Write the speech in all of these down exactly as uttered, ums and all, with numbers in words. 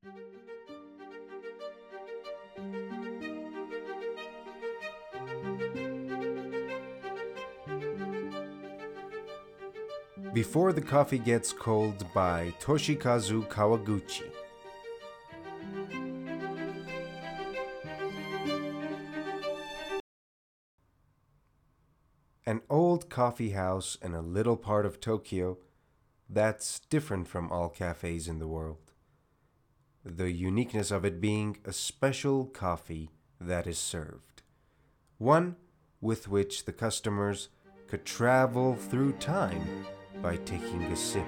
Before the Coffee Gets Cold by Toshikazu Kawaguchi. An old coffee house in a little part of Tokyo that's different from all cafes in the world. The uniqueness of it being a special coffee that is served. One with which the customers could travel through time by taking a sip.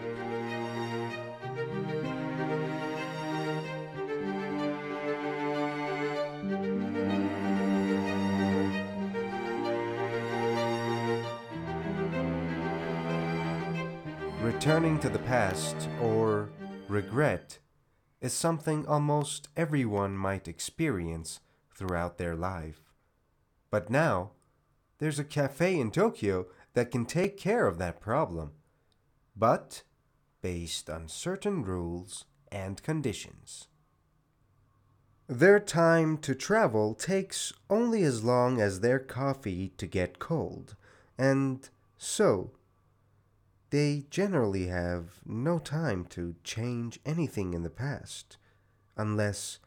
Returning to the past, or regret, is something almost everyone might experience throughout their life. But now, there's a cafe in Tokyo that can take care of that problem, but based on certain rules and conditions. Their time to travel takes only as long as their coffee to get cold, and so they generally have no time to change anything in the past, unless